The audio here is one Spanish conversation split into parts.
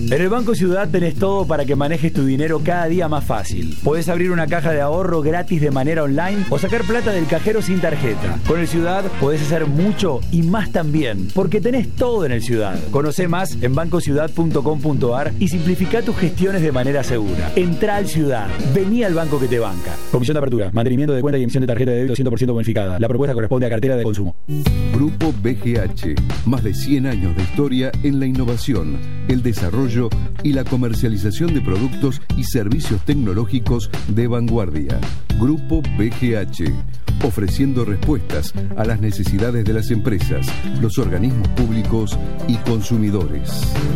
En el Banco Ciudad tenés todo para que manejes tu dinero cada día más fácil. Podés abrir una caja de ahorro gratis de manera online o sacar plata del cajero sin tarjeta. Con el Ciudad podés hacer mucho y más también, porque tenés todo en el Ciudad. Conocé más en bancociudad.com.ar y simplifica tus gestiones de manera segura. Entrá al Ciudad. Vení al banco que te banca. Comisión de apertura, mantenimiento de cuenta y emisión de tarjeta de débito 100% bonificada. La propuesta corresponde a cartera de consumo. Grupo BGH. Más de 100 años de historia en la innovación, el desarrollo y la comercialización de productos y servicios tecnológicos de vanguardia. Grupo BGH, ofreciendo respuestas a las necesidades de las empresas, los organismos públicos y consumidores.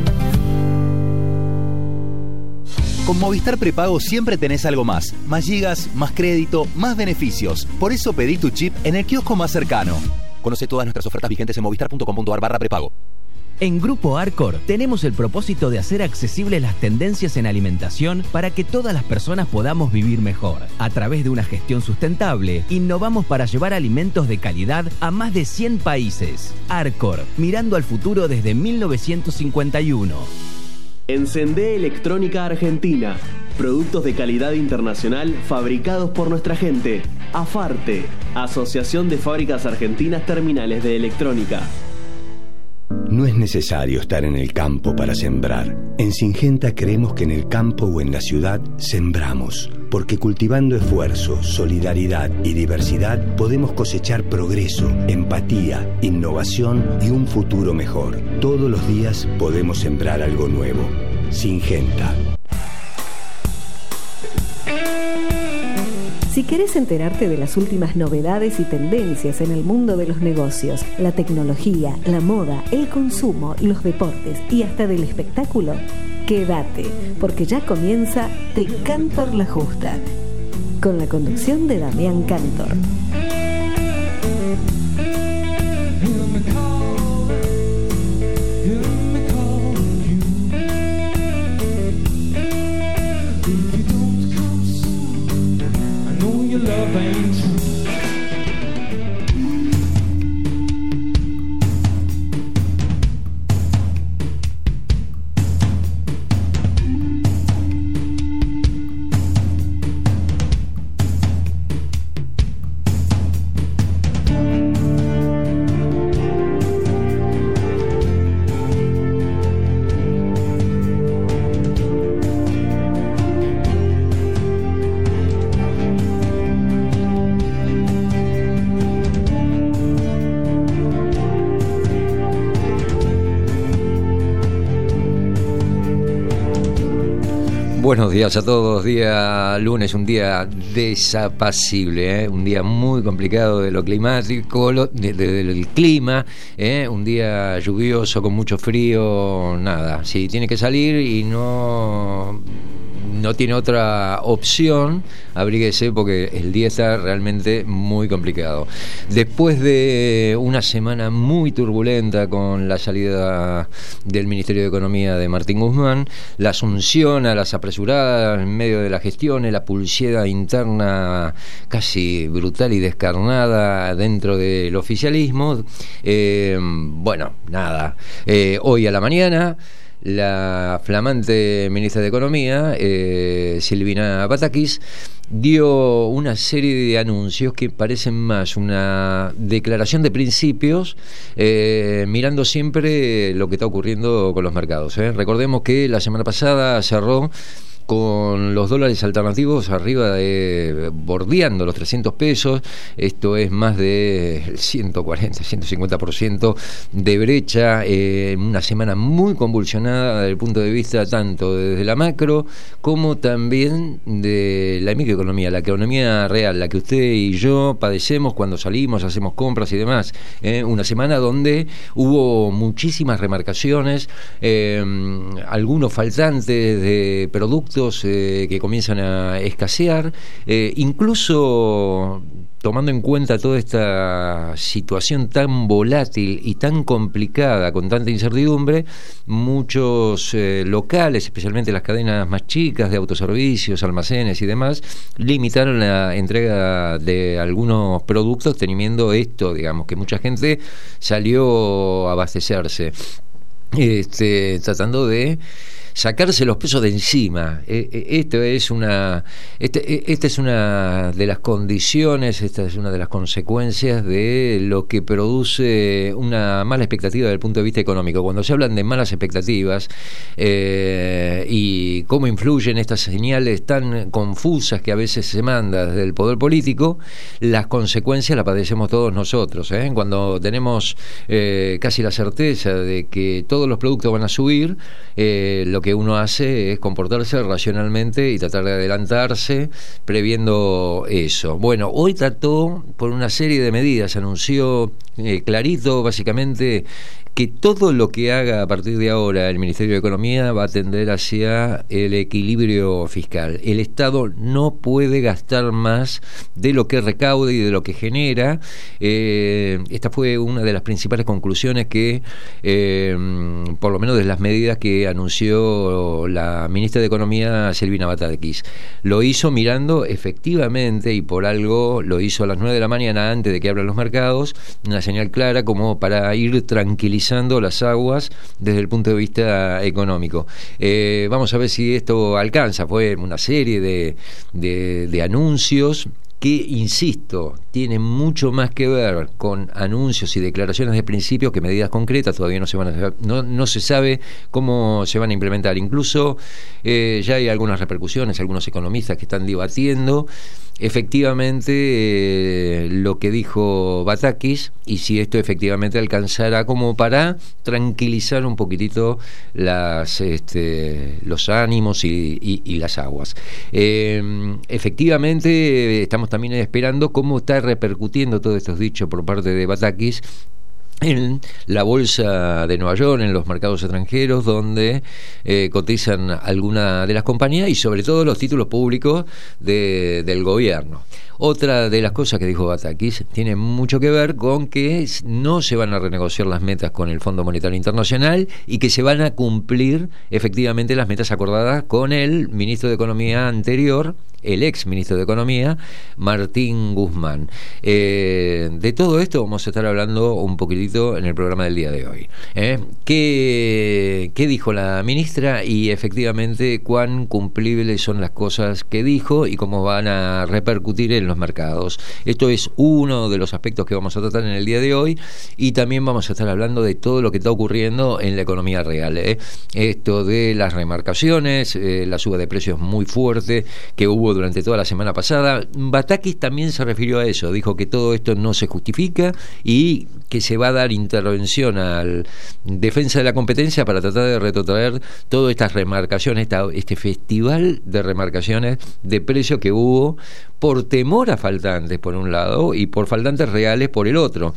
Con Movistar Prepago siempre tenés algo más. Más gigas, más crédito, más beneficios. Por eso pedí tu chip en el kiosco más cercano. Conoce todas nuestras ofertas vigentes en movistar.com.ar/prepago. En Grupo Arcor tenemos el propósito de hacer accesibles las tendencias en alimentación para que todas las personas podamos vivir mejor. A través de una gestión sustentable, innovamos para llevar alimentos de calidad a más de 100 países. Arcor, mirando al futuro desde 1951. Encendé Electrónica Argentina. Productos de calidad internacional fabricados por nuestra gente. AFARTE, Asociación de Fábricas Argentinas Terminales de Electrónica. No es necesario estar en el campo para sembrar. En Syngenta creemos que en el campo o en la ciudad sembramos, porque cultivando esfuerzo, solidaridad y diversidad podemos cosechar progreso, empatía, innovación y un futuro mejor. Todos los días podemos sembrar algo nuevo. Syngenta. Si querés enterarte de las últimas novedades y tendencias en el mundo de los negocios, la tecnología, la moda, el consumo, los deportes y hasta del espectáculo, quédate, porque ya comienza Te Cantor la Justa, con la conducción de Damián Cantor. Buenos días a todos, día lunes, un día desapacible, un día muy complicado de lo climático, del clima, un día lluvioso con mucho frío, nada, si tiene que salir y no tiene otra opción, abríguese porque el día está realmente muy complicado. Después de una semana muy turbulenta con la salida del Ministerio de Economía de Martín Guzmán, la asunción a las apresuradas en medio de la gestión, la pulsiedad interna casi brutal y descarnada dentro del oficialismo, hoy a la mañana la flamante ministra de Economía, Silvina Batakis, dio una serie de anuncios que parecen más una declaración de principios, mirando siempre lo que está ocurriendo con los mercados. Recordemos que la semana pasada cerró con los dólares alternativos arriba bordeando los 300 pesos, esto es más de 140, 150% de brecha, una semana muy convulsionada desde el punto de vista tanto desde la macro como también de la microeconomía, la economía real, la que usted y yo padecemos cuando salimos, hacemos compras y demás. Una semana donde hubo muchísimas remarcaciones, algunos faltantes de productos que comienzan a escasear, incluso tomando en cuenta toda esta situación tan volátil y tan complicada, con tanta incertidumbre, muchos locales, especialmente las cadenas más chicas de autoservicios, almacenes y demás, limitaron la entrega de algunos productos, teniendo esto, digamos, que mucha gente salió a abastecerse. tratando de sacarse los pesos de encima. Esta es una de las condiciones, esta es una de las consecuencias de lo que produce una mala expectativa desde el punto de vista económico. Cuando se hablan de malas expectativas y cómo influyen estas señales tan confusas que a veces se mandan desde el poder político, las consecuencias las padecemos todos nosotros, ¿eh? Cuando tenemos casi la certeza de que todos los productos van a subir, lo que uno hace es comportarse racionalmente y tratar de adelantarse previendo eso. Bueno, hoy trató por una serie de medidas, anunció clarito básicamente que todo lo que haga a partir de ahora el Ministerio de Economía va a tender hacia el equilibrio fiscal. El Estado no puede gastar más de lo que recaude y de lo que genera. Esta fue una de las principales conclusiones que, por lo menos de las medidas que anunció la ministra de Economía, Silvina Batakis. Lo hizo mirando efectivamente, y por algo lo hizo a las 9 de la mañana antes de que abran los mercados, una señal clara como para ir tranquilizando las aguas desde el punto de vista económico. Vamos a ver si esto alcanza. Fue una serie de anuncios que, insisto, tiene mucho más que ver con anuncios y declaraciones de principios que medidas concretas. Todavía no se sabe cómo se van a implementar. Incluso ya hay algunas repercusiones, algunos economistas que están debatiendo efectivamente lo que dijo Batakis y si esto efectivamente alcanzará como para tranquilizar un poquitito los ánimos y las aguas. Efectivamente estamos también esperando cómo está repercutiendo todos estos dichos por parte de Batakis en la bolsa de Nueva York, en los mercados extranjeros, donde cotizan algunas de las compañías y sobre todo los títulos públicos del gobierno. Otra de las cosas que dijo Batakis tiene mucho que ver con que no se van a renegociar las metas con el Fondo Monetario Internacional y que se van a cumplir efectivamente las metas acordadas con el ministro de Economía anterior, el ex ministro de Economía, Martín Guzmán. De todo esto vamos a estar hablando un poquitito en el programa del día de hoy. ¿Qué dijo la ministra? Y efectivamente cuán cumplibles son las cosas que dijo y cómo van a repercutir en los mercados. Esto es uno de los aspectos que vamos a tratar en el día de hoy, y también vamos a estar hablando de todo lo que está ocurriendo en la economía real. Esto de las remarcaciones, la suba de precios muy fuerte que hubo durante toda la semana pasada. Batakis también se refirió a eso, dijo que todo esto no se justifica y que se va a dar intervención al defensa de la competencia para tratar de retrotraer todas estas remarcaciones, este festival de remarcaciones de precios que hubo por temor a faltantes por un lado y por faltantes reales por el otro.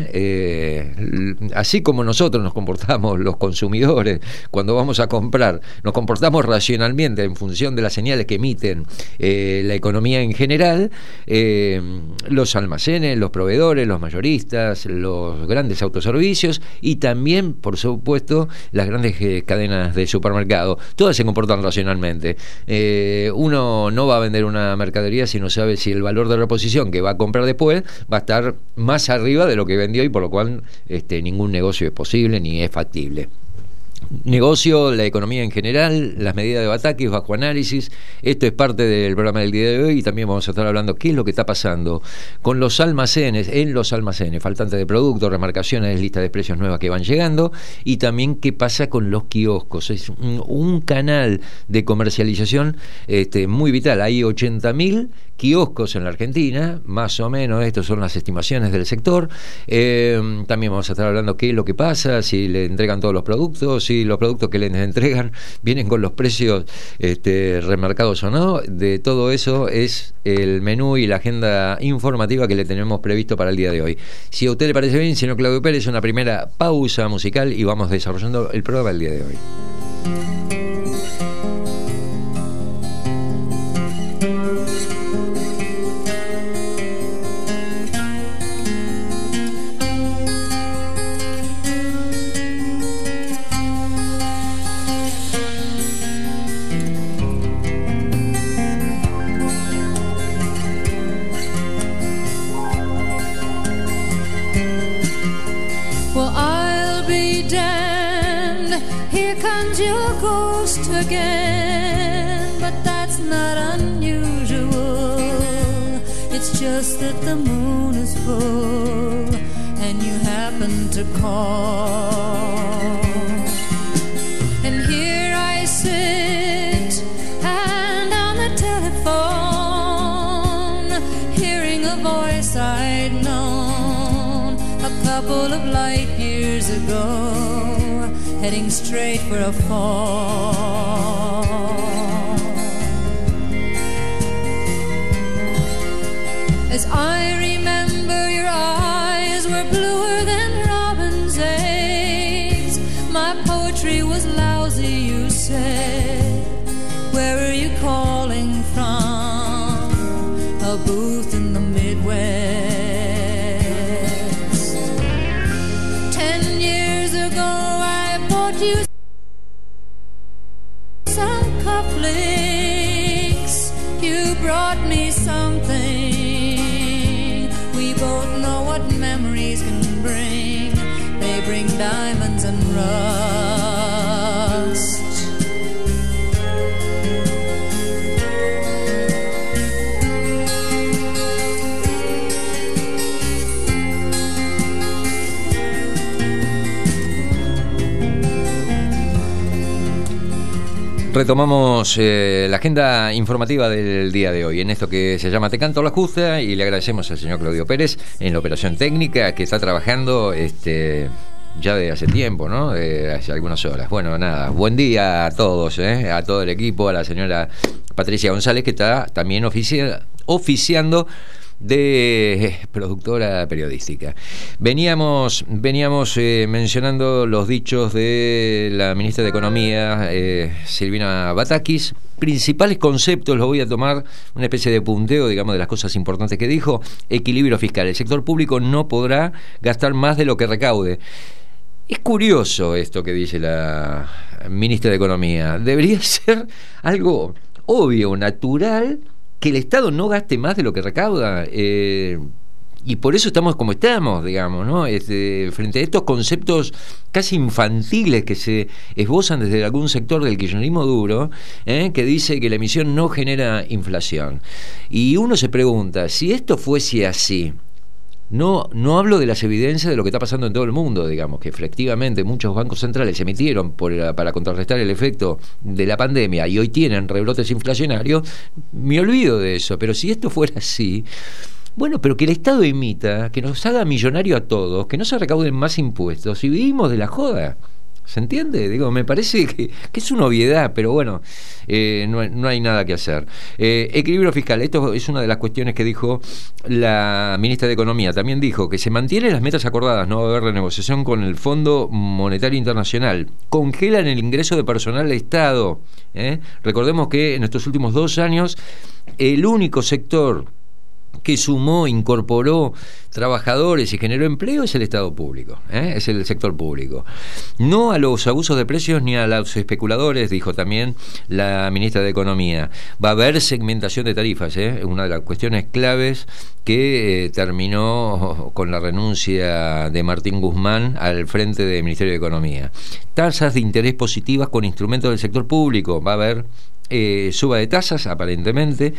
Así como nosotros nos comportamos los consumidores cuando vamos a comprar, nos comportamos racionalmente en función de las señales que emiten la economía en general, los almacenes, los proveedores, los mayoristas, los grandes autoservicios y también, por supuesto, las grandes cadenas de supermercado, todas se comportan racionalmente. Uno no va a vender una mercadería si no sabe si el valor de reposición que va a comprar después va a estar más arriba de lo que vendió, y por lo cual ningún negocio es posible ni es factible. Negocio, la economía en general, las medidas de Batakis bajo análisis. Esto es parte del programa del día de hoy, y también vamos a estar hablando qué es lo que está pasando con los almacenes, faltantes de productos, remarcaciones, listas de precios nuevas que van llegando, y también qué pasa con los kioscos. Es un canal de comercialización muy vital. Hay 80.000 kioscos en la Argentina, más o menos, estas son las estimaciones del sector. También vamos a estar hablando qué es lo que pasa, si le entregan todos los productos, si los productos que les entregan vienen con los precios remarcados o no. De todo eso es el menú y la agenda informativa que le tenemos previsto para el día de hoy. Si a usted le parece bien, señor Claudio Pérez, una primera pausa musical y vamos desarrollando el programa del día de hoy. Well, I'll be damned ghost again, but that's not unusual. It's just that the moon is full and you happen to call. And here I sit and on the telephone, hearing a voice I'd known a couple of light years ago, heading straight for a fall. As I remember, your eyes were bluer than robin's eggs. My poetry was lousy, you said. Where are you calling from? A booth in the Midwest. 10 years ago I bought you some cufflinks. You brought me something. We both know what memories can bring. They bring diamonds and rust. Retomamos la agenda informativa del día de hoy en esto que se llama Te Canto la Justa, y le agradecemos al señor Claudio Pérez en la operación técnica, que está trabajando ya de hace tiempo, ¿no? Hace algunas horas. Bueno, nada, buen día a todos, a todo el equipo, a la señora Patricia González, que está también oficiando de productora periodística. Veníamos mencionando los dichos de la ministra de Economía, Silvina Batakis. Principales conceptos, los voy a tomar una especie de punteo, digamos, de las cosas importantes que dijo. Equilibrio fiscal. El sector público no podrá gastar más de lo que recaude. Es curioso esto que dice la ministra de Economía. Debería ser algo obvio, natural, que el Estado no gaste más de lo que recauda, y por eso estamos como estamos, digamos, ¿no? Frente a estos conceptos casi infantiles que se esbozan desde algún sector del kirchnerismo duro, que dice que la emisión no genera inflación. Y uno se pregunta, si esto fuese así, no hablo de las evidencias de lo que está pasando en todo el mundo, digamos, que efectivamente muchos bancos centrales emitieron para contrarrestar el efecto de la pandemia y hoy tienen rebrotes inflacionarios. Me olvido de eso, pero si esto fuera así, bueno, pero que el Estado emita, que nos haga millonario a todos, que no se recauden más impuestos y vivimos de la joda. ¿Se entiende? Digo, me parece que es una obviedad, pero bueno, no hay nada que hacer. Equilibrio fiscal, esto es una de las cuestiones que dijo la ministra de Economía. También dijo que se mantienen las metas acordadas, no va a haber renegociación con el Fondo Monetario Internacional. Congelan el ingreso de personal del Estado. Recordemos que en estos últimos 2 años, el único sector que sumó, incorporó trabajadores y generó empleo es el Estado público, es el sector público. No a los abusos de precios ni a los especuladores, dijo también la ministra de Economía. Va a haber segmentación de tarifas, una de las cuestiones claves que terminó con la renuncia de Martín Guzmán al frente del Ministerio de Economía. Tasas de interés positivas con instrumentos del sector público. Va a haber suba de tasas, aparentemente.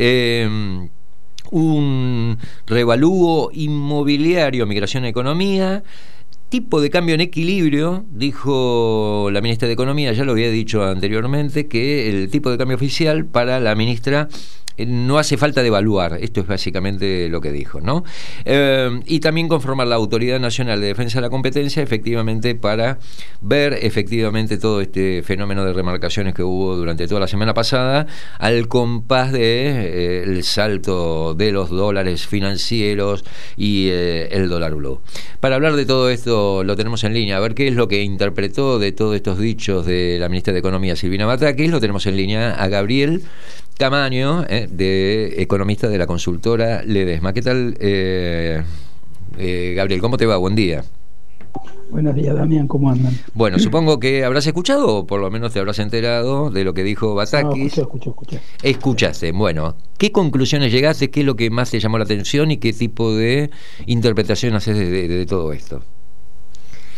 Un revalúo inmobiliario, migración a economía, tipo de cambio en equilibrio, dijo la ministra de Economía. Ya lo había dicho anteriormente, que el tipo de cambio oficial para la ministra no hace falta devaluar. Esto es básicamente lo que dijo, ¿no? Y también conformar la Autoridad Nacional de Defensa de la Competencia, efectivamente, para ver efectivamente todo este fenómeno de remarcaciones que hubo durante toda la semana pasada, al compás de el salto de los dólares financieros y el dólar blue. Para hablar de todo esto lo tenemos en línea, a ver qué es lo que interpretó de todos estos dichos de la ministra de Economía, Silvina Batakis. Lo tenemos en línea a Gabriel Camaño, de economista de la consultora Ledesma. ¿Qué tal, Gabriel? ¿Cómo te va? Buen día. Buenos días, Damián, ¿cómo andan? Bueno, supongo que habrás escuchado, o por lo menos te habrás enterado de lo que dijo Batakis. No, escuché. Escuchaste, bueno. ¿Qué conclusiones llegaste? ¿Qué es lo que más te llamó la atención? ¿Y qué tipo de interpretación haces de todo esto?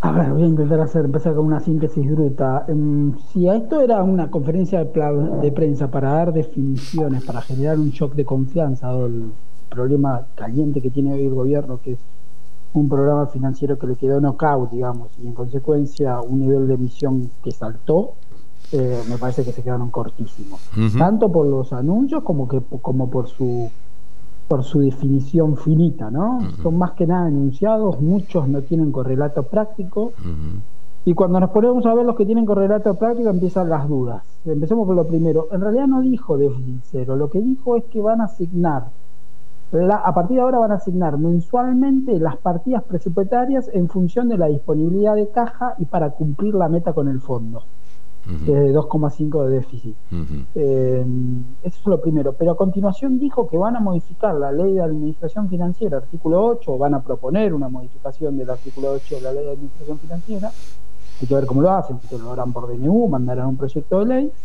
A ver, voy a intentar empezar con una síntesis bruta. Si a esto era una conferencia de prensa para dar definiciones, para generar un shock de confianza, dado el problema caliente que tiene hoy el gobierno, que es un programa financiero que le quedó knockout, digamos, y en consecuencia un nivel de emisión que saltó, me parece que se quedaron cortísimos. Tanto por los anuncios como por su definición finita, ¿no? Son más que nada enunciados, muchos no tienen correlato práctico, y cuando nos ponemos a ver los que tienen correlato práctico empiezan las dudas. Empecemos por lo primero. En realidad no dijo déficit cero, lo que dijo es que van a asignar, a partir de ahora van a asignar mensualmente las partidas presupuestarias en función de la disponibilidad de caja y para cumplir la meta con el fondo. De 2,5 de déficit. Eso es lo primero. Pero a continuación dijo que van a modificar la ley de administración financiera, artículo 8, o van a proponer una modificación del artículo 8 de la ley de administración financiera. Hay que ver cómo lo hacen, si lo harán por DNU, mandarán un proyecto de ley,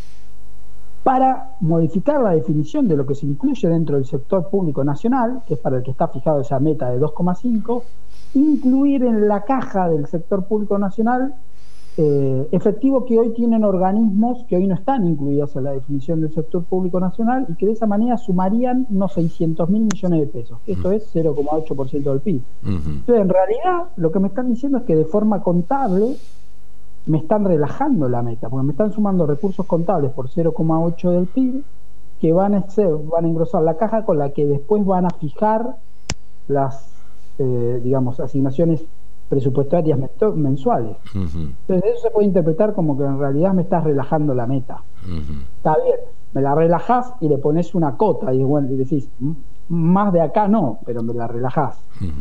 para modificar la definición de lo que se incluye dentro del sector público nacional, que es para el que está fijado esa meta de 2,5, incluir en la caja del sector público nacional efectivo que hoy tienen organismos que hoy no están incluidos en la definición del sector público nacional y que de esa manera sumarían unos 600.000 millones de pesos. Esto es 0,8% del PIB. Entonces, en realidad, lo que me están diciendo es que de forma contable me están relajando la meta, porque me están sumando recursos contables por 0,8 del PIB que van a engrosar la caja con la que después van a fijar las, asignaciones presupuestarias mensuales. Entonces eso se puede interpretar como que en realidad me estás relajando la meta. Está bien, me la relajás y le pones una cota y decís, más de acá no, pero me la relajás.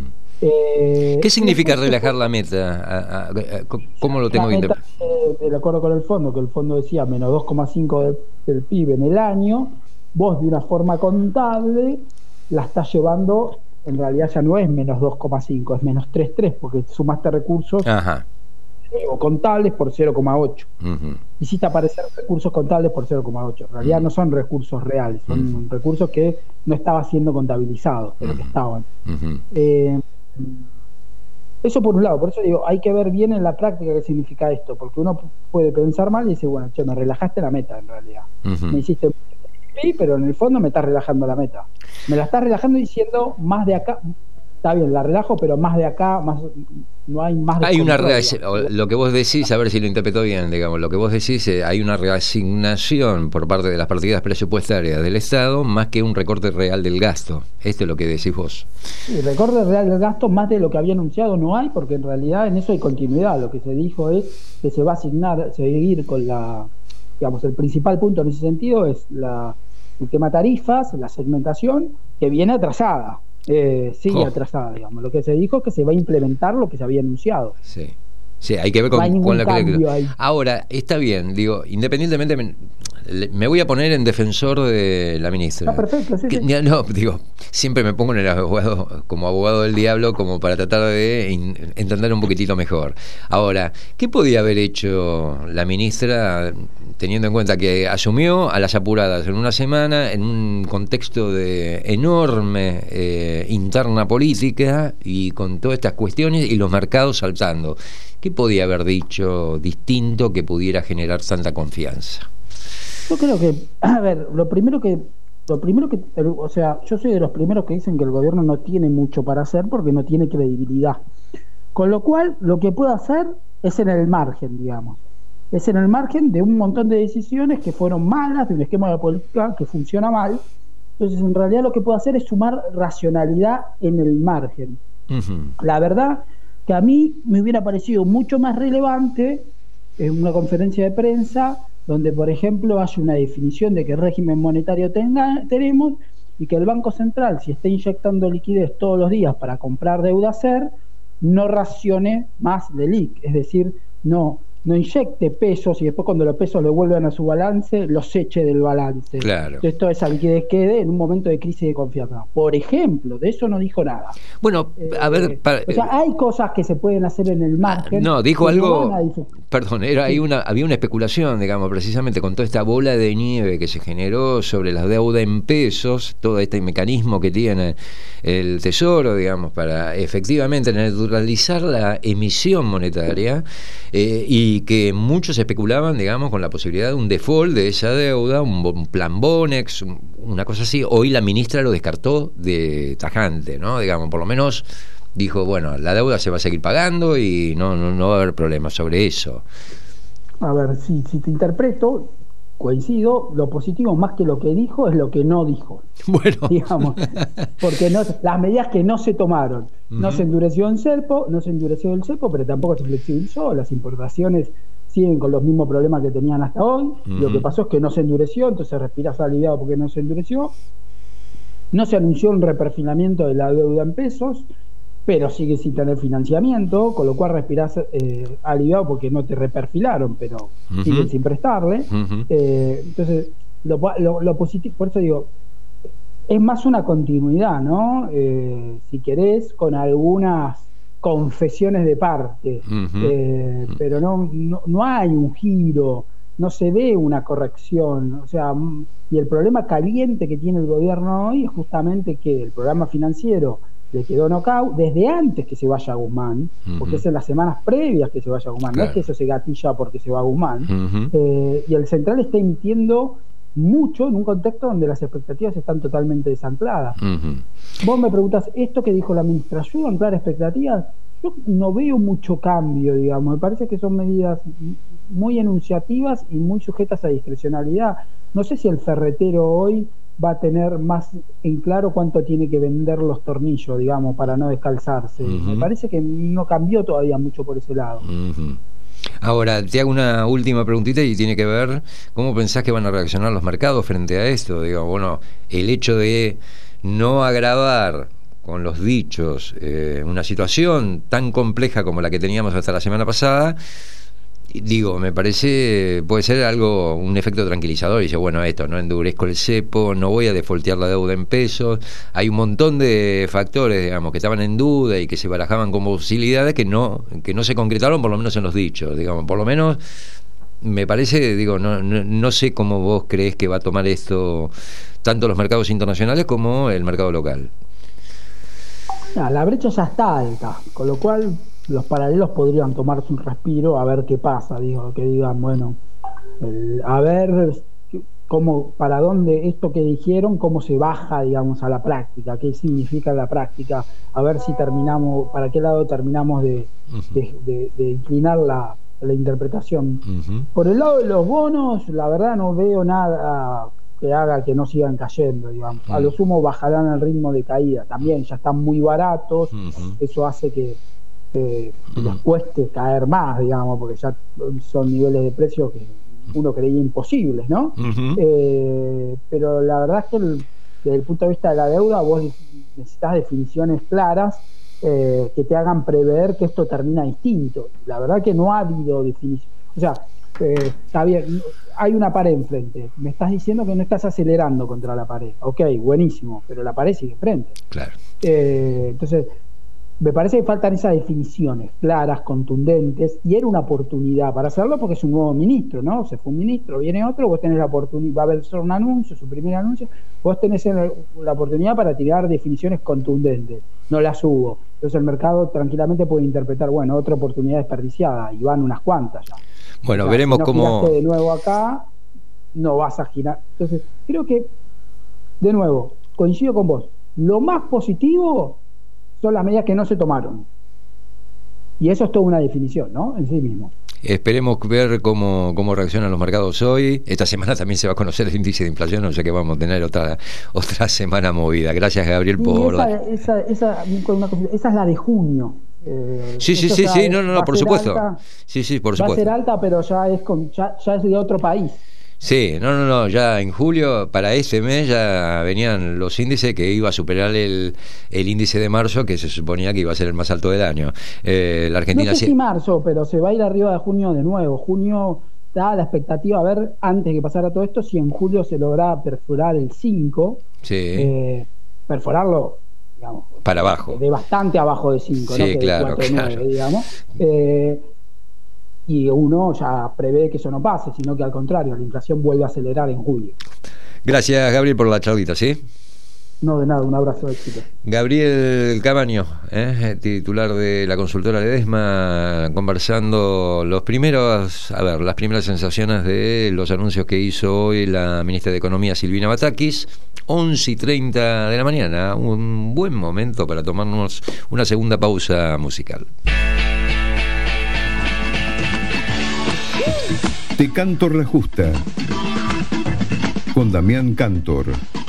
¿Qué significa relajar la meta? ¿Cómo lo tengo que interpretar? De acuerdo con el fondo, que el fondo decía menos 2,5 del PIB en el año, vos de una forma contable la estás llevando. En realidad ya no es menos 2,5, es menos 3,3, porque sumaste recursos o contables por 0,8. Hiciste aparecer recursos contables por 0,8. En realidad no son recursos reales, son recursos que no estaban siendo contabilizados, pero que estaban. Eso por un lado, por eso digo, hay que ver bien en la práctica qué significa esto, porque uno puede pensar mal y decir, bueno, me relajaste la meta en realidad. Me hiciste... Sí, pero en el fondo me estás relajando la meta. Me la estás relajando diciendo más de acá. Está bien, la relajo, pero más de acá, no hay más de. Hay una lo que vos decís, a ver si lo interpreto bien, digamos, lo que vos decís, hay una reasignación por parte de las partidas presupuestarias del Estado más que un recorte real del gasto. Esto es lo que decís vos. Sí, recorte real del gasto más de lo que había anunciado no hay, porque en realidad en eso hay continuidad. Lo que se dijo es que se va a seguir con el principal punto en ese sentido es el tema tarifas, la segmentación, que viene atrasada, sigue atrasada, digamos. Lo que se dijo es que se va a implementar lo que se había anunciado. Sí, hay que ver con la que... Ahora, está bien, digo, independientemente, me voy a poner en defensor de la ministra. Perfecto, sí. No, digo, siempre me pongo en el abogado, como abogado del diablo, como para tratar de entender un poquitito mejor. Ahora, ¿qué podía haber hecho la ministra, teniendo en cuenta que asumió a las apuradas en una semana, en un contexto de enorme interna política y con todas estas cuestiones y los mercados saltando? ¿Qué podía haber dicho distinto que pudiera generar tanta confianza? Yo creo que, a ver, lo primero que, o sea, yo soy de los primeros que dicen que el gobierno no tiene mucho para hacer porque no tiene credibilidad. Con lo cual, lo que puede hacer es en el margen, digamos. Es en el margen de un montón de decisiones que fueron malas, de un esquema de política que funciona mal. Entonces, en realidad lo que puede hacer es sumar racionalidad en el margen. La verdad que a mí me hubiera parecido mucho más relevante en una conferencia de prensa donde, por ejemplo, haya una definición de qué régimen monetario tenemos y que el Banco Central, si está inyectando liquidez todos los días para comprar deuda SER, no racione más LELIQ, es decir, no no inyecte pesos y después cuando los pesos le vuelvan a su balance, los eche del balance. Claro. Entonces toda esa liquidez quede en un momento de crisis de confianza. Por ejemplo, de eso no dijo nada. Bueno, a ver... o sea, hay cosas que se pueden hacer en el margen. No, dijo algo... No perdón, había una especulación, digamos, precisamente con toda esta bola de nieve que se generó sobre la deuda en pesos, todo este mecanismo que tiene el Tesoro, digamos, para efectivamente neutralizar la emisión monetaria, y que muchos especulaban, digamos, con la posibilidad de un default de esa deuda, un plan Bonex, una cosa así. Hoy la ministra lo descartó de tajante, ¿no? Digamos, por lo menos dijo, bueno, la deuda se va a seguir pagando y no va a haber problemas sobre eso. A ver, si te interpreto, coincido, lo positivo más que lo que dijo es lo que no dijo. Bueno, digamos, porque las medidas que no se tomaron, no se endureció el cepo, pero tampoco se flexibilizó, las importaciones siguen con los mismos problemas que tenían hasta hoy. Lo que pasó es que no se endureció, entonces respirás aliviado porque no se endureció. No se anunció un reperfilamiento de la deuda en pesos, pero sigue sin tener financiamiento, con lo cual respirás aliviado porque no te reperfilaron, pero siguen sin prestarle. Entonces, lo positivo, por eso digo, es más una continuidad, ¿no? Si querés, con algunas confesiones de parte, pero no hay un giro, no se ve una corrección, o sea, y el problema caliente que tiene el gobierno hoy es justamente que el programa financiero le quedó knockout desde antes que se vaya Guzmán, porque es en las semanas previas que se vaya Guzmán, claro. No es que eso se gatilla porque se va Guzmán, y el central está emitiendo mucho en un contexto donde las expectativas están totalmente desancladas. Vos me preguntás, ¿esto que dijo la ministra ayuda a anclar expectativas? Yo no veo mucho cambio, digamos, me parece que son medidas muy enunciativas y muy sujetas a discrecionalidad. No sé si el ferretero hoy va a tener más en claro cuánto tiene que vender los tornillos, digamos, para no descalzarse. Me parece que no cambió todavía mucho por ese lado. Ahora, te hago una última preguntita y tiene que ver cómo pensás que van a reaccionar los mercados frente a esto. Digamos, bueno, el hecho de no agravar con los dichos una situación tan compleja como la que teníamos hasta la semana pasada, digo, me parece, puede ser algo, un efecto tranquilizador. Y dice, bueno, esto, no endurezco el cepo, no voy a defoltear la deuda en pesos. Hay un montón de factores, digamos, que estaban en duda y que se barajaban como posibilidades que no se concretaron, por lo menos en los dichos, digamos. Por lo menos me parece, digo, no sé cómo vos crees que va a tomar esto tanto los mercados internacionales como el mercado local. La brecha ya está alta, con lo cual los paralelos podrían tomarse un respiro a ver qué pasa, digo, que digan, bueno, a ver cómo, para dónde esto que dijeron, cómo se baja, digamos, a la práctica, qué significa la práctica, a ver si terminamos, para qué lado terminamos de inclinar la interpretación. Por el lado de los bonos, la verdad no veo nada que haga que no sigan cayendo, digamos. A lo sumo bajarán el ritmo de caída, también ya están muy baratos, eso hace que les cueste caer más, digamos, porque ya son niveles de precio que uno creía imposibles, ¿no? Pero la verdad es que desde el punto de vista de la deuda vos necesitas definiciones claras que te hagan prever que esto termina distinto. La verdad que no ha habido definición, o sea, está bien, hay una pared enfrente, me estás diciendo que no estás acelerando contra la pared, ok, buenísimo, pero la pared sigue enfrente. Claro. Entonces me parece que faltan esas definiciones claras, contundentes, y era una oportunidad para hacerlo porque es un nuevo ministro, ¿no? Se fue un ministro, viene otro, vos tenés la oportunidad, va a haber un anuncio, su primer anuncio, vos tenés la oportunidad para tirar definiciones contundentes, no las hubo. Entonces el mercado tranquilamente puede interpretar, bueno, otra oportunidad desperdiciada, y van unas cuantas ya. Bueno, o sea, veremos si no cómo... giraste de nuevo acá, no vas a girar. Entonces, creo que, de nuevo, coincido con vos, lo más positivo son las medidas que no se tomaron. Y eso es toda una definición, ¿no? En sí mismo. Esperemos ver cómo reaccionan los mercados hoy. Esta semana también se va a conocer el índice de inflación, o sea que vamos a tener otra semana movida. Gracias, Gabriel, por... Esa es la de junio. Sí, no, por supuesto. Alta, sí, por supuesto. Va a ser alta, pero ya es de otro país. Sí, no, ya en julio, para este mes ya venían los índices que iba a superar el índice de marzo, que se suponía que iba a ser el más alto del año. La Argentina... No sé si marzo, pero se va a ir arriba de junio de nuevo. Junio da la expectativa, a ver, antes que pasara todo esto, si en julio se logra perforar el 5. Sí. Perforarlo, digamos, para abajo. De bastante abajo de 5, sí, ¿no? Que claro, de 4, claro. 9, digamos. Y uno ya prevé que eso no pase, sino que al contrario, la inflación vuelve a acelerar en julio. Gracias, Gabriel, por la charlita, ¿sí? No, de nada, un abrazo de éxito. Gabriel Cabaño, titular de la consultora Ledesma, conversando las primeras sensaciones de los anuncios que hizo hoy la ministra de Economía, Silvina Batakis. 11:30 de la mañana, un buen momento para tomarnos una segunda pausa musical. Te Cantor la Justa, con Damián Cantor.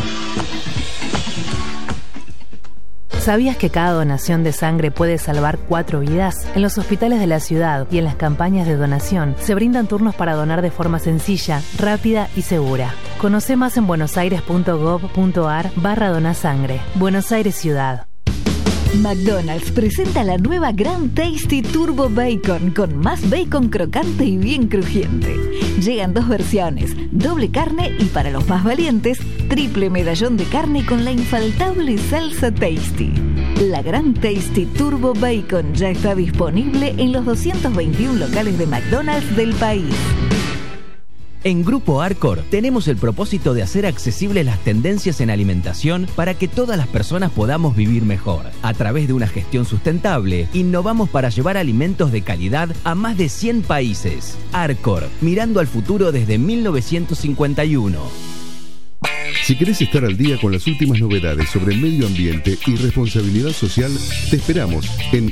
¿Sabías que cada donación de sangre puede salvar 4 vidas? En los hospitales de la ciudad y en las campañas de donación se brindan turnos para donar de forma sencilla, rápida y segura. Conoce más en buenosaires.gov.ar/donasangre. Buenos Aires Ciudad. McDonald's presenta la nueva Grand Tasty Turbo Bacon con más bacon crocante y bien crujiente. Llegan 2 versiones, doble carne y para los más valientes, triple medallón de carne con la infaltable salsa Tasty. La Grand Tasty Turbo Bacon ya está disponible en los 221 locales de McDonald's del país. En Grupo Arcor tenemos el propósito de hacer accesibles las tendencias en alimentación para que todas las personas podamos vivir mejor. A través de una gestión sustentable, innovamos para llevar alimentos de calidad a más de 100 países. Arcor, mirando al futuro desde 1951. Si querés estar al día con las últimas novedades sobre medio ambiente y responsabilidad social, te esperamos en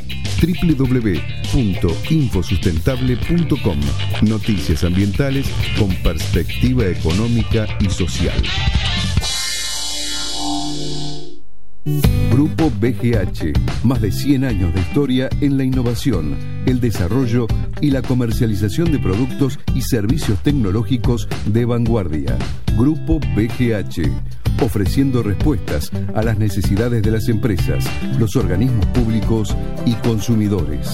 www.infosustentable.com. Noticias ambientales con perspectiva económica y social. Grupo BGH, más de 100 años de historia en la innovación, el desarrollo y la comercialización de productos y servicios tecnológicos de vanguardia. Grupo BGH, ofreciendo respuestas a las necesidades de las empresas, los organismos públicos y consumidores.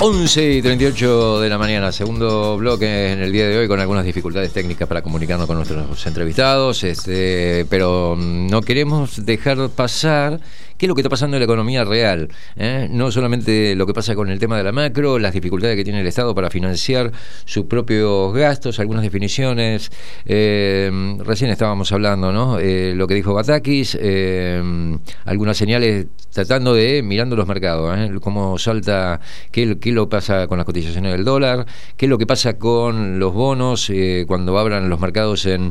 11:38 de la mañana, segundo bloque en el día de hoy con algunas dificultades técnicas para comunicarnos con nuestros entrevistados, pero no queremos dejar pasar qué es lo que está pasando en la economía real, no solamente lo que pasa con el tema de la macro, las dificultades que tiene el Estado para financiar sus propios gastos, algunas definiciones, recién estábamos hablando, ¿no? Lo que dijo Batakis, algunas señales tratando de, mirando los mercados, cómo salta, qué lo pasa con las cotizaciones del dólar, qué es lo que pasa con los bonos cuando abran los mercados en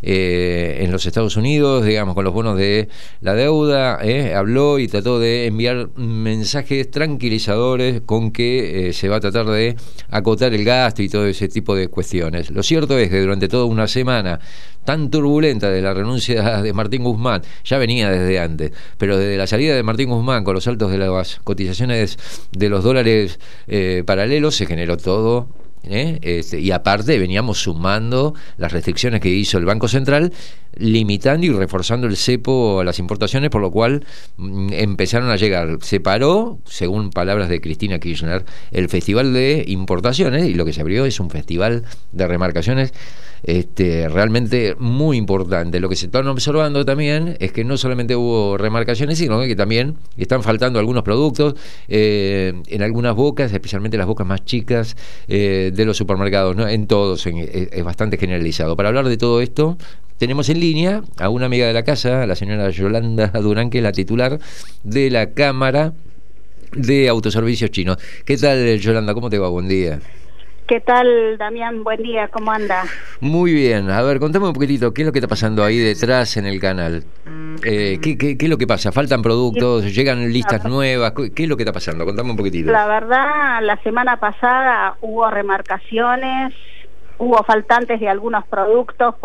los Estados Unidos, digamos, con los bonos de la deuda, habló y trató de enviar mensajes tranquilizadores con que se va a tratar de acotar el gasto y todo ese tipo de cuestiones. Lo cierto es que durante toda una semana tan turbulenta de la renuncia de Martín Guzmán, ya venía desde antes, pero desde la salida de Martín Guzmán con los saltos de las cotizaciones de los dólares paralelos, se generó todo. Y aparte veníamos sumando las restricciones que hizo el Banco Central, limitando y reforzando el cepo a las importaciones, por lo cual empezaron a llegar. Se paró, según palabras de Cristina Kirchner, el festival de importaciones, y lo que se abrió es un festival de remarcaciones realmente muy importante. Lo que se están observando también es que no solamente hubo remarcaciones, sino que también están faltando algunos productos en algunas bocas, especialmente las bocas más chicas de los supermercados, ¿no? En todos, es bastante generalizado. Para hablar de todo esto, tenemos en línea a una amiga de la casa, la señora Yolanda Durán, que es la titular de la Cámara de Autoservicios Chinos. ¿Qué tal, Yolanda? ¿Cómo te va? Buen día. ¿Qué tal, Damián? Buen día, ¿cómo anda? Muy bien. A ver, contame un poquitito, ¿qué es lo que está pasando ahí detrás en el canal? ¿Qué es lo que pasa? ¿Faltan productos? ¿Llegan listas nuevas? ¿Qué es lo que está pasando? Contame un poquitito. La verdad, la semana pasada hubo remarcaciones, hubo faltantes de algunos productos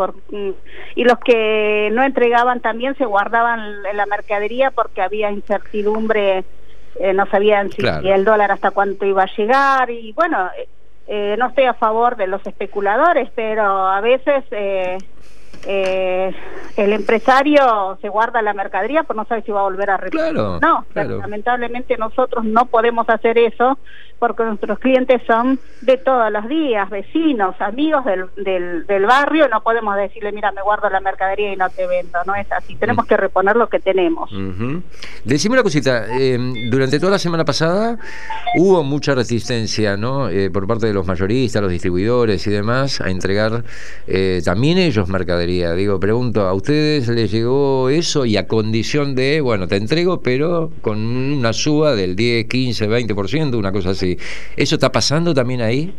y los que no entregaban también se guardaban en la mercadería porque había incertidumbre, no sabían si el dólar hasta cuánto iba a llegar y bueno... no estoy a favor de los especuladores, pero a veces el empresario se guarda la mercadería porque no sabe si va a volver a repetir. Claro. Lamentablemente nosotros no podemos hacer eso porque nuestros clientes son de todos los días, vecinos, amigos del barrio. No podemos decirle, mira, me guardo la mercadería y no te vendo. No es así, tenemos que reponer lo que tenemos. Decime una cosita, durante toda la semana pasada hubo mucha resistencia, ¿no? Por parte de los mayoristas, los distribuidores y demás, a entregar también ellos mercadería. Digo, pregunto, ¿a ustedes les llegó eso y a condición de, bueno, te entrego, pero con una suba del 10, 15, 20%, una cosa así? ¿Eso está pasando también ahí?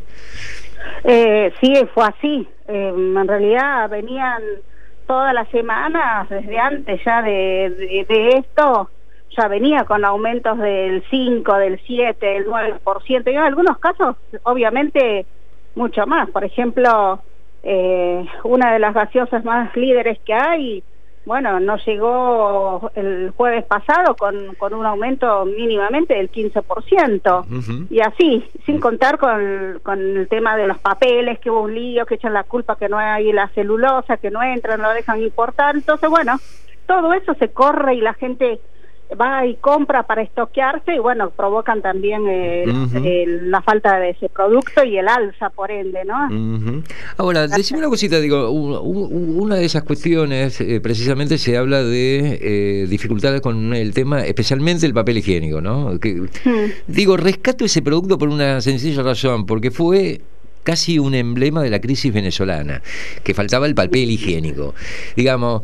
Sí, fue así. En realidad venían todas las semanas, desde antes ya de esto, ya venía con aumentos del 5, del 7, del 9%, y en algunos casos, obviamente, mucho más. Por ejemplo, una de las gaseosas más líderes que hay, bueno, nos llegó el jueves pasado con un aumento mínimamente del 15%, y así, sin contar con el tema de los papeles, que hubo un lío, que echan la culpa que no hay la celulosa, que no entran, no lo dejan importar. Entonces, bueno, todo eso se corre y la gente va y compra para estoquearse y bueno, provocan también la falta de ese producto y el alza por ende, ¿no? Ahora, decime una cosita, digo, una de esas cuestiones precisamente se habla de dificultades con el tema, especialmente el papel higiénico, ¿no? Digo, rescato ese producto por una sencilla razón, porque fue casi un emblema de la crisis venezolana, que faltaba el papel higiénico, digamos.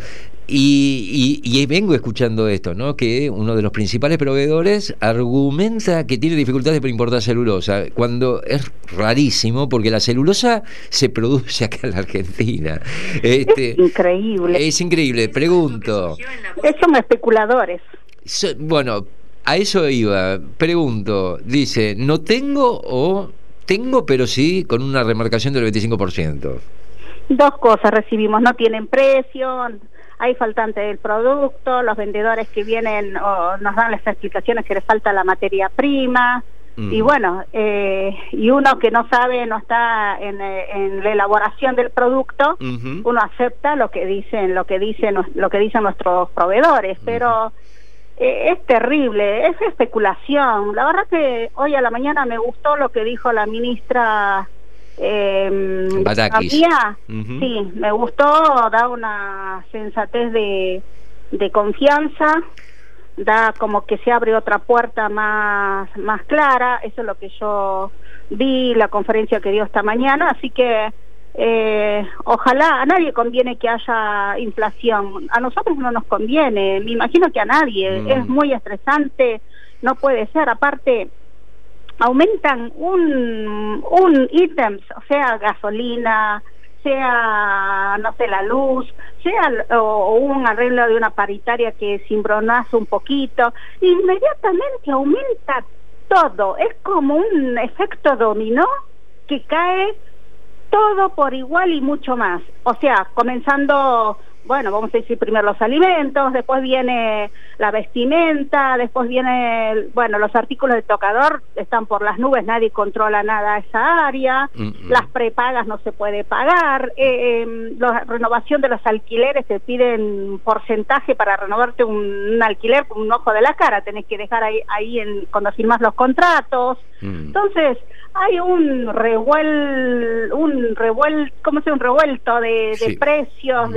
Y vengo escuchando esto, ¿no? Que uno de los principales proveedores argumenta que tiene dificultades para importar celulosa, cuando es rarísimo porque la celulosa se produce acá en la Argentina. Es increíble. Es increíble. Pregunto. Son especuladores. Bueno, a eso iba. Pregunto, dice, ¿no tengo o tengo, pero sí con una remarcación del 25%? Dos cosas recibimos, no tienen precio, hay faltante del producto, los vendedores que vienen nos dan las explicaciones que les falta la materia prima, y bueno, y uno que no sabe, no está en la elaboración del producto, uno acepta lo que dicen nuestros proveedores, pero es terrible, es especulación. La verdad que hoy a la mañana me gustó lo que dijo la ministra Batakis. Sí, me gustó, da una sensatez de confianza, da como que se abre otra puerta más clara. Eso es lo que yo vi, la conferencia que dio esta mañana, así que ojalá. A nadie conviene que haya inflación, a nosotros no nos conviene, me imagino que a nadie. Es muy estresante, no puede ser. Aparte aumentan un ítems, o sea, gasolina, sea, no sé, la luz, sea o un arreglo de una paritaria que cimbronaza un poquito, inmediatamente aumenta todo. Es como un efecto dominó que cae todo por igual y mucho más. O sea, comenzando, bueno, vamos a decir primero los alimentos, después viene la vestimenta, después viene, bueno, los artículos de tocador están por las nubes, nadie controla nada esa área, las prepagas no se puede pagar, la renovación de los alquileres, te piden porcentaje para renovarte un alquiler con un ojo de la cara, tenés que dejar ahí cuando firmás los contratos. Entonces hay un revuelto de precios,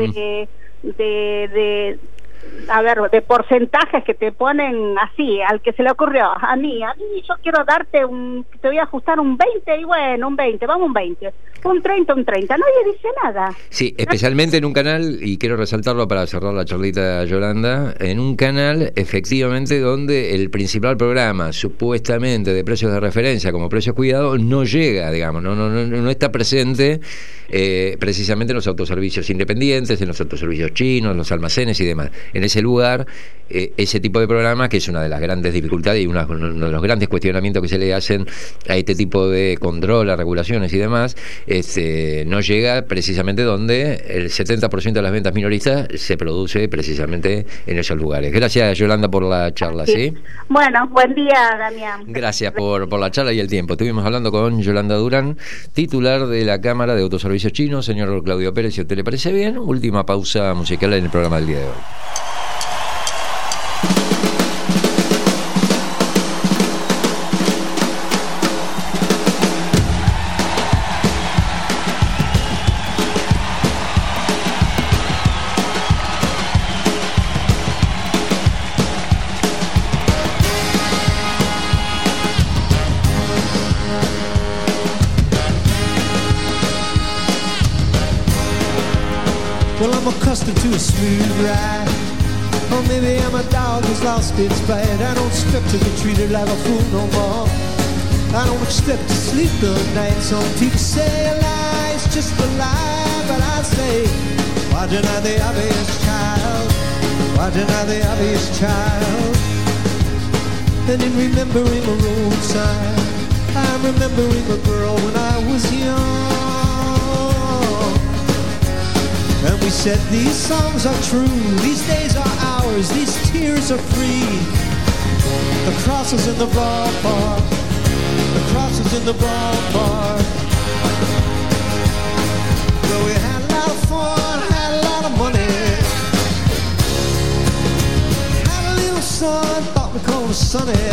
de porcentajes que te ponen así, al que se le ocurrió. A mí yo quiero darte te voy a ajustar un 20 y bueno, un 20, vamos un 20, un 30, nadie dice nada. Sí, especialmente en un canal, y quiero resaltarlo para cerrar la charlita, Yolanda, en un canal efectivamente donde el principal programa supuestamente de precios de referencia como precios cuidados no llega, digamos, no está presente precisamente en los autoservicios independientes, en los autoservicios chinos, en los almacenes y demás. En ese lugar, ese tipo de programa, que es una de las grandes dificultades y uno de los grandes cuestionamientos que se le hacen a este tipo de control, a regulaciones y demás, no llega precisamente donde el 70% de las ventas minoristas se produce precisamente en esos lugares. Gracias, Yolanda, por la charla. ¿Sí? Bueno, buen día, Damián. Gracias por la charla y el tiempo. Estuvimos hablando con Yolanda Durán, titular de la Cámara de Autoservicios Chinos. Señor Claudio Pérez, si a usted le parece bien, última pausa musical en el programa del día de hoy. Well, I'm accustomed to a smooth ride. Or maybe I'm a dog who's lost its bite. I don't expect to be treated like a fool no more. I don't expect to sleep the night. Some people say a lie is just a lie, but I say, why deny the obvious, child? Why deny the obvious, child? And in remembering a road sign, I'm remembering a girl when I was young. And we said these songs are true, these days are ours, these tears are free. The cross is in the ballpark, the cross is in the ballpark. Well, we had a lot of fun, had a lot of money, had a little son, thought we called him Sonny.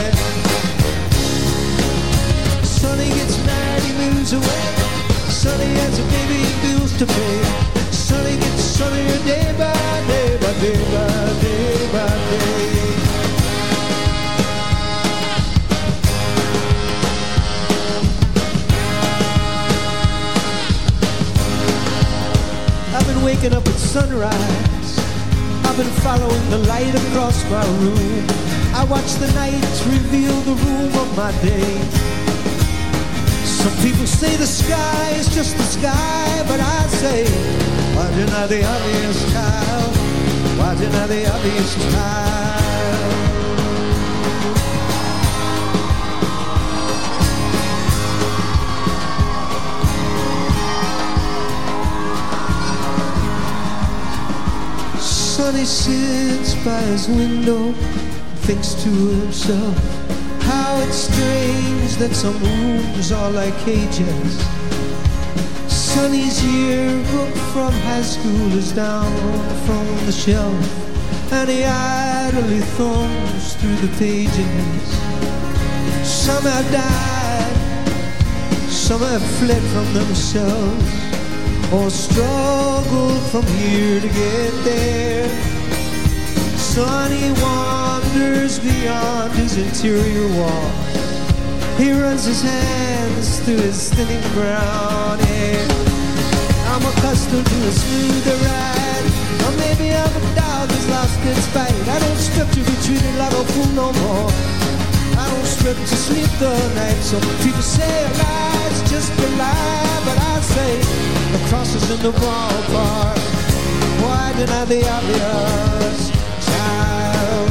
Sonny gets married, he moves away. Sonny has a baby and bills to pay. Sonny gets sunnier day by day by day by day by day. I've been waking up at sunrise. I've been following the light across my room. I watch the nights reveal the room of my day. Some people say the sky is just the sky, but I say, why deny the obvious, child? Why deny the obvious, child? Sonny sits by his window, thinks to himself, how it's strange that some rooms are like cages. Sonny's yearbook from high school is down from the shelf. and he idly thumbs through the pages. Some have died, some have fled from themselves, or struggled from here to get there. Son, he wanders beyond his interior wall. He runs his hands through his thinning brown hair. I'm accustomed to a smoother ride, or maybe I'm a dog that's lost its bite. I don't strip to be treated like a fool no more. I don't strip to sleep the night. So people say a lie's just a lie, but I say the cross is in the ballpark. Why deny the obvious, child?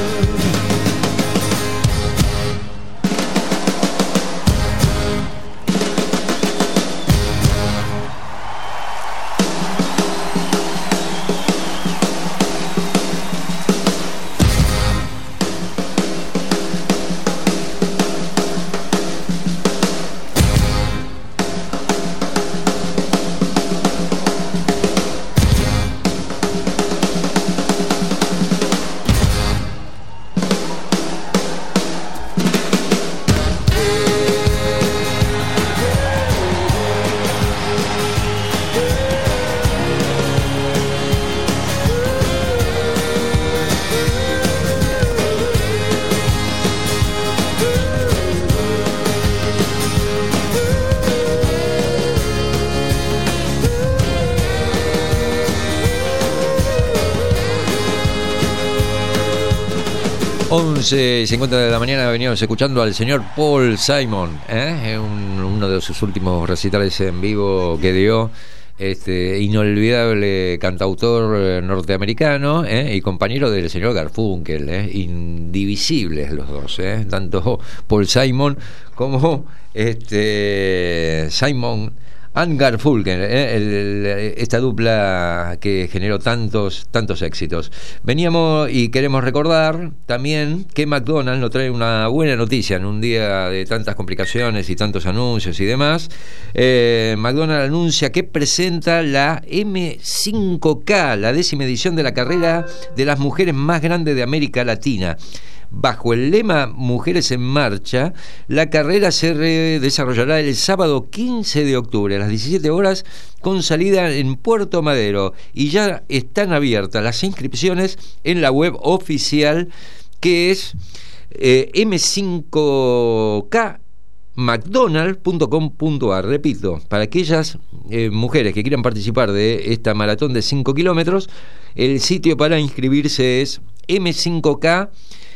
11:50 de la mañana veníamos escuchando al señor Paul Simon, uno de sus últimos recitales en vivo que dio, inolvidable cantautor norteamericano y compañero del señor Garfunkel, indivisibles los dos, tanto Paul Simon como Simon and Garfunkel, esta dupla que generó tantos éxitos. Veníamos y queremos recordar también que McDonald's nos trae una buena noticia en un día de tantas complicaciones y tantos anuncios y demás. McDonald's anuncia que presenta la M5K, la 10ª edición de la carrera de las mujeres más grande de América Latina. Bajo el lema Mujeres en Marcha, la carrera se desarrollará el sábado 15 de octubre a las 17 horas con salida en Puerto Madero, y ya están abiertas las inscripciones en la web oficial, que es m5kmcdonald.com.ar. Repito, para aquellas mujeres que quieran participar de esta maratón de 5 kilómetros, el sitio para inscribirse es m5k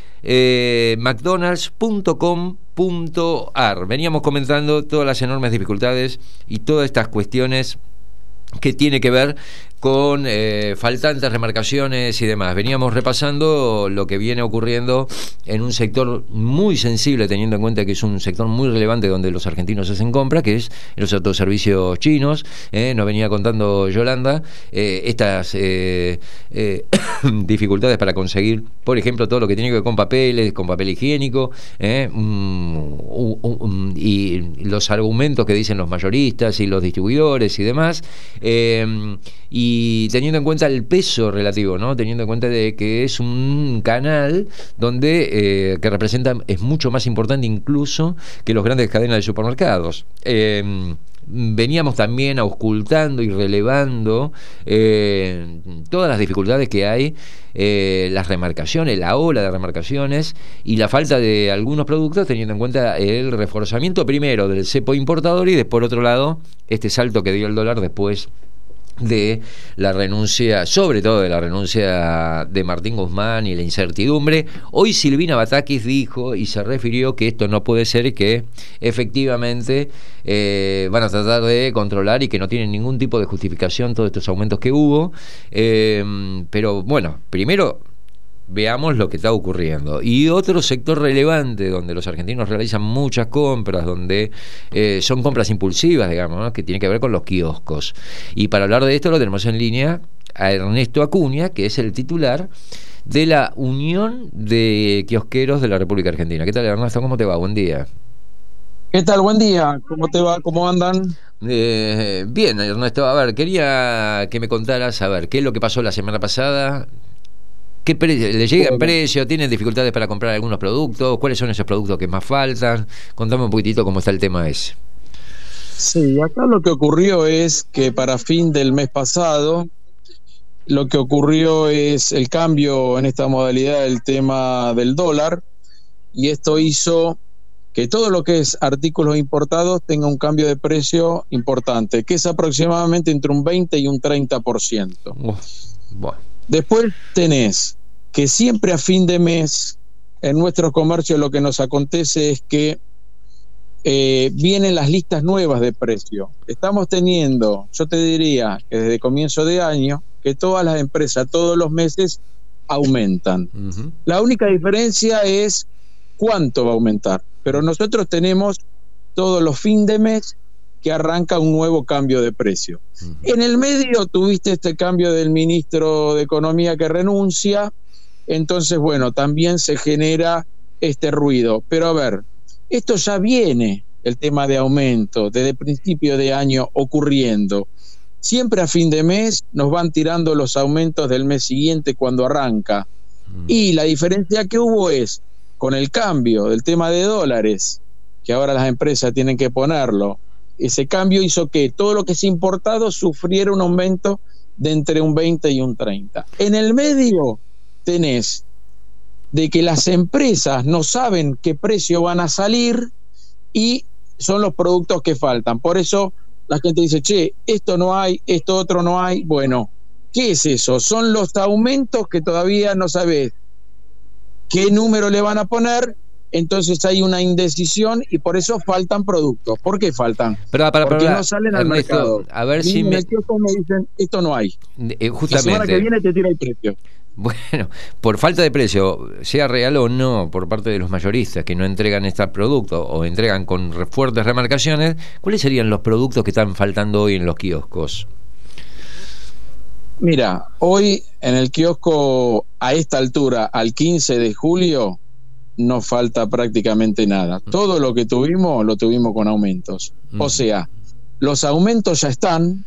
mcdonalds.com.ar. Veníamos comentando todas las enormes dificultades y todas estas cuestiones que tiene que ver con faltantes remarcaciones y demás. Veníamos repasando lo que viene ocurriendo en un sector muy sensible, teniendo en cuenta que es un sector muy relevante donde los argentinos hacen compra, que es los autoservicios chinos. Nos venía contando Yolanda estas dificultades para conseguir, por ejemplo, todo lo que tiene que ver con papeles, con papel higiénico, y los argumentos que dicen los mayoristas y los distribuidores y demás. Y teniendo en cuenta el peso relativo, ¿no? Teniendo en cuenta de que es un canal donde que representa, es mucho más importante incluso que los grandes cadenas de supermercados. Veníamos también auscultando y relevando todas las dificultades que hay, las remarcaciones, la ola de remarcaciones y la falta de algunos productos, teniendo en cuenta el reforzamiento primero del cepo importador y después, por otro lado, este salto que dio el dólar después de la renuncia, sobre todo de la renuncia de Martín Guzmán y la incertidumbre. Hoy Silvina Batakis dijo y se refirió que esto no puede ser, que efectivamente van a tratar de controlar y que no tienen ningún tipo de justificación todos estos aumentos que hubo, pero bueno, primero veamos lo que está ocurriendo. Y otro sector relevante donde los argentinos realizan muchas compras, donde son compras impulsivas, digamos, ¿no? Que tiene que ver con los kioscos. Y para hablar de esto lo tenemos en línea a Ernesto Acuña, que es el titular de la Unión de Kiosqueros de la República Argentina. ¿Qué tal, Ernesto? ¿Cómo te va? Buen día. ¿Qué tal? Buen día. ¿Cómo te va? ¿Cómo andan? Bien, Ernesto. A ver, quería que me contaras, a ver, qué es lo que pasó la semana pasada. ¿Le llega en precio? ¿Tienen dificultades para comprar algunos productos? ¿Cuáles son esos productos que más faltan? Contame un poquitito cómo está el tema ese. Sí, acá lo que ocurrió es que para fin del mes pasado, lo que ocurrió es el cambio en esta modalidad del tema del dólar, y esto hizo que todo lo que es artículos importados tenga un cambio de precio importante, que es aproximadamente entre un 20 y un 30%. Bueno. Después tenés que siempre a fin de mes, en nuestro comercio lo que nos acontece es que vienen las listas nuevas de precio. Estamos teniendo, yo te diría que desde comienzo de año, que todas las empresas todos los meses aumentan. La única diferencia es cuánto va a aumentar, pero nosotros tenemos todos los fin de mes que arranca un nuevo cambio de precio. En el medio tuviste este cambio del ministro de Economía que renuncia, entonces bueno, también se genera este ruido. Pero a ver, esto ya viene, el tema de aumento, desde principio de año ocurriendo. Siempre a fin de mes nos van tirando los aumentos del mes siguiente cuando arranca. Y la diferencia que hubo es, con el cambio del tema de dólares, que ahora las empresas tienen que ponerlo, ese cambio hizo que todo lo que es importado sufriera un aumento de entre un 20 y un 30. En el medio tenés de que las empresas no saben qué precio van a salir y son los productos que faltan. Por eso la gente dice, che, esto no hay, esto otro no hay. Bueno, ¿qué es eso? Son los aumentos que todavía no sabés qué número le van a poner, entonces hay una indecisión y por eso faltan productos. ¿Por qué faltan? Porque no salen al mercado. A ver si me dicen, esto no hay. Justamente. La semana que viene te tira el precio. Bueno, por falta de precio, sea real o no, por parte de los mayoristas que no entregan estos productos o entregan con fuertes remarcaciones, ¿cuáles serían los productos que están faltando hoy en los kioscos? Mira, hoy en el kiosco a esta altura, al 15 de julio, no falta prácticamente nada. Todo lo que tuvimos, lo tuvimos con aumentos. O sea, los aumentos ya están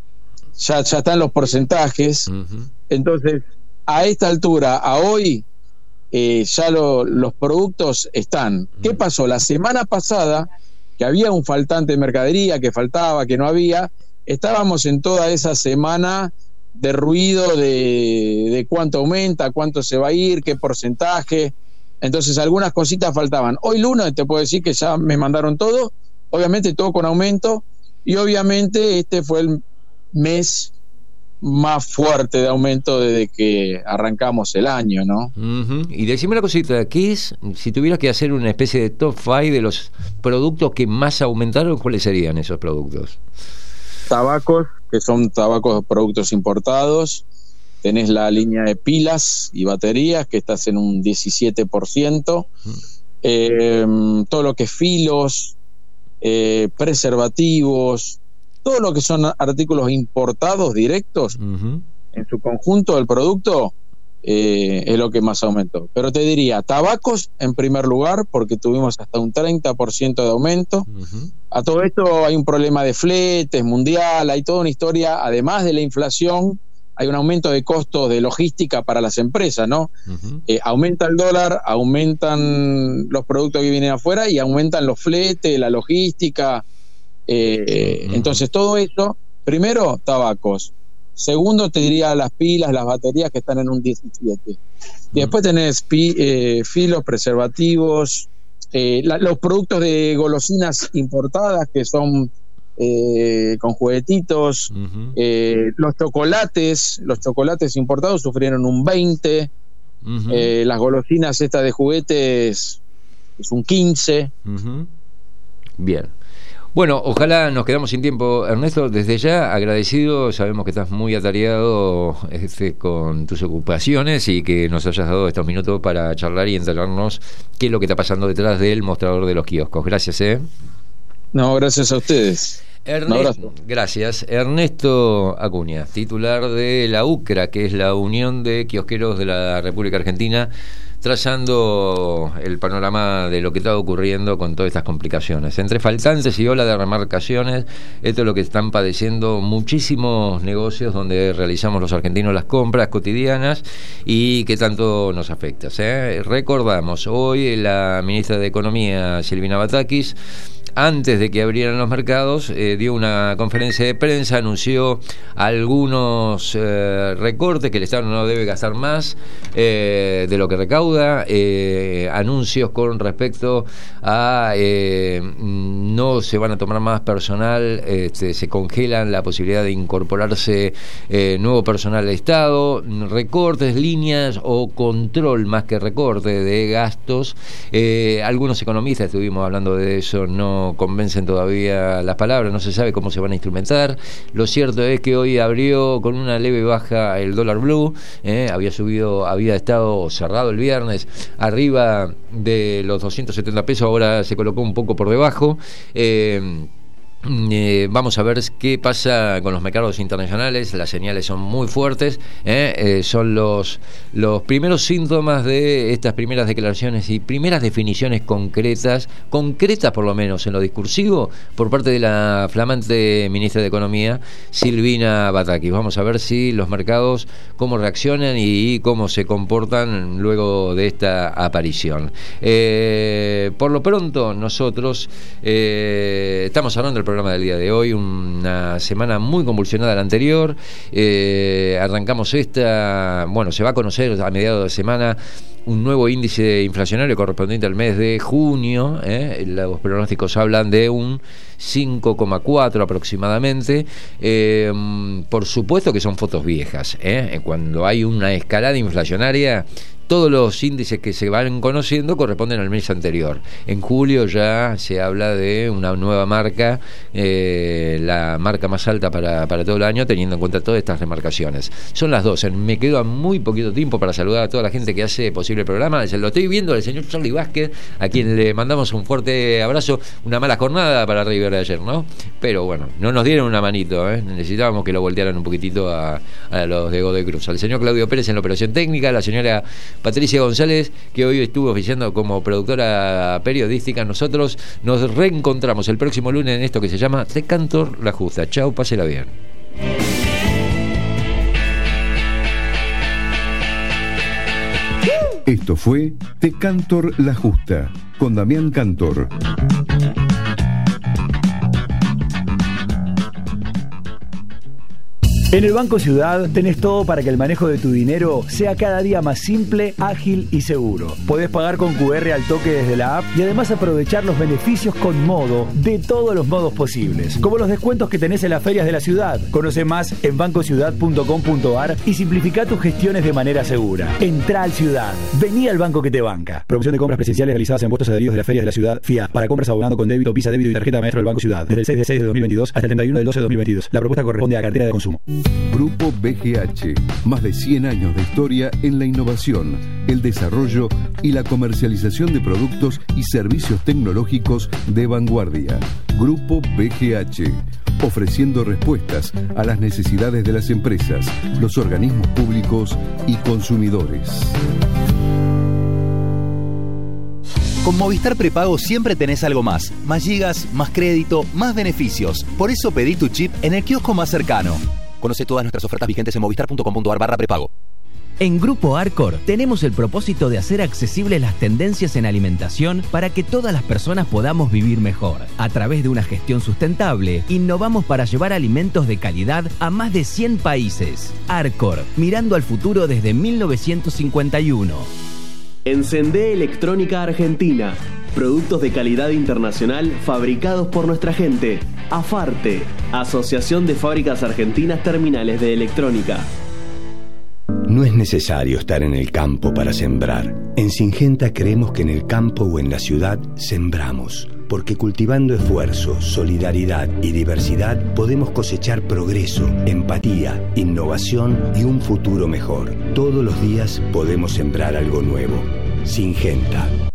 los porcentajes. Entonces, a esta altura, a hoy, ya los productos están. ¿Qué pasó? La semana pasada, que había un faltante de mercadería, que faltaba, que no había, estábamos en toda esa semana de ruido de cuánto aumenta, cuánto se va a ir, qué porcentaje. Entonces algunas cositas faltaban. Hoy lunes te puedo decir que ya me mandaron todo, obviamente todo con aumento, y obviamente este fue el mes más fuerte de aumento desde que arrancamos el año, ¿no? Y decime una cosita, ¿qué es, si tuvieras que hacer una especie de top 5 de los productos que más aumentaron, cuáles serían esos productos? Tabacos, que son tabacos, productos importados. Tenés la línea de pilas y baterías, que estás en un 17%. Todo lo que es filos, preservativos, todo lo que son artículos importados directos, en su conjunto del producto, es lo que más aumentó. Pero te diría, tabacos en primer lugar, porque tuvimos hasta un 30% de aumento. A todo esto hay un problema de fletes mundial, hay toda una historia, además de la inflación, hay un aumento de costos de logística para las empresas, ¿no? Aumenta el dólar, aumentan los productos que vienen afuera y aumentan los fletes, la logística. Entonces todo esto, primero, tabacos. Segundo, te diría las pilas, las baterías, que están en un 17. Y después tenés filos, preservativos, los productos de golosinas importadas, que son con juguetitos, los chocolates importados sufrieron un 20, las golosinas estas de juguetes es un 15. Bien. Bueno, ojalá nos quedamos sin tiempo, Ernesto. Desde ya agradecido, sabemos que estás muy atareado con tus ocupaciones y que nos hayas dado estos minutos para charlar y enterarnos qué es lo que está pasando detrás del mostrador de los kioscos. Gracias. No, gracias a ustedes. Un abrazo. Gracias. Ernesto Acuña, titular de la UCRA, que es la Unión de Kiosqueros de la República Argentina, trazando el panorama de lo que está ocurriendo con todas estas complicaciones. Entre faltantes y ola de remarcaciones, esto es lo que están padeciendo muchísimos negocios donde realizamos los argentinos las compras cotidianas y que tanto nos afecta. Recordamos, hoy la ministra de Economía, Silvina Batakis, antes de que abrieran los mercados, dio una conferencia de prensa, anunció algunos recortes, que el Estado no debe gastar más de lo que recauda, anuncios con respecto a no se van a tomar más personal, se congelan la posibilidad de incorporarse nuevo personal al Estado, recortes, líneas o control más que recorte de gastos. Algunos economistas, estuvimos hablando de eso, no convencen todavía las palabras, no se sabe cómo se van a instrumentar. Lo cierto es que hoy abrió con una leve baja el dólar blue, había estado cerrado el viernes arriba de los 270 pesos, ahora se colocó un poco por debajo. Vamos a ver qué pasa con los mercados internacionales. Las señales son muy fuertes, son los primeros síntomas de estas primeras declaraciones y primeras definiciones concretas por lo menos en lo discursivo, por parte de la flamante ministra de Economía, Silvina Batakis. Vamos a ver si los mercados cómo reaccionan y cómo se comportan luego de esta aparición. Por lo pronto nosotros estamos hablando del programa del día de hoy, una semana muy convulsionada la anterior. Arrancamos esta, se va a conocer a mediados de semana un nuevo índice inflacionario correspondiente al mes de junio. Los pronósticos hablan de un 5,4 aproximadamente. Por supuesto que son fotos viejas. Cuando hay una escalada inflacionaria, todos los índices que se van conociendo corresponden al mes anterior. En julio ya se habla de una nueva marca, la marca más alta para todo el año, teniendo en cuenta todas estas remarcaciones. Son las 12, me quedo a muy poquito tiempo para saludar a toda la gente que hace posible el programa. Lo estoy viendo al señor Charlie Vázquez, a quien le mandamos un fuerte abrazo. Una mala jornada para River de ayer, ¿no? Pero bueno, no nos dieron una manito, necesitábamos que lo voltearan un poquitito a los de Godoy Cruz. Al señor Claudio Pérez en la operación técnica, la señora Patricia González, que hoy estuvo oficiando como productora periodística. Nosotros nos reencontramos el próximo lunes en esto que se llama Te Cantor La Justa. Chau, pásela bien. Esto fue Te Cantor La Justa, con Damián Cantor. En el Banco Ciudad tenés todo para que el manejo de tu dinero sea cada día más simple, ágil y seguro. Podés pagar con QR al toque desde la app y además aprovechar los beneficios con Modo de todos los modos posibles, como los descuentos que tenés en las ferias de la ciudad. Conoce más en bancociudad.com.ar y simplifica tus gestiones de manera segura. Entrá al Ciudad. Vení al banco que te banca. Promoción de compras presenciales realizadas en puestos adheridos de las ferias de la ciudad. FIA. Para compras abonando con débito, Visa, débito y tarjeta maestro del Banco Ciudad. Desde el 6 de 6 de 2022 hasta el 31 del 12 de 2022. La propuesta corresponde a cartera de consumo. Grupo BGH, más de 100 años de historia en la innovación, el desarrollo y la comercialización de productos y servicios tecnológicos de vanguardia. Grupo BGH, ofreciendo respuestas a las necesidades de las empresas, los organismos públicos y consumidores. Con Movistar Prepago siempre tenés algo más. Más gigas, más crédito, más beneficios. Por eso pedí tu chip en el kiosco más cercano. Conoce todas nuestras ofertas vigentes en movistar.com.ar/prepago. En Grupo Arcor tenemos el propósito de hacer accesibles las tendencias en alimentación para que todas las personas podamos vivir mejor. A través de una gestión sustentable, innovamos para llevar alimentos de calidad a más de 100 países. Arcor, mirando al futuro desde 1951. Encendé Electrónica Argentina. Productos de calidad internacional fabricados por nuestra gente. AFARTE, Asociación de Fábricas Argentinas Terminales de Electrónica. No es necesario estar en el campo para sembrar. En Syngenta creemos que en el campo o en la ciudad sembramos. Porque cultivando esfuerzo, solidaridad y diversidad podemos cosechar progreso, empatía, innovación y un futuro mejor. Todos los días podemos sembrar algo nuevo. Syngenta.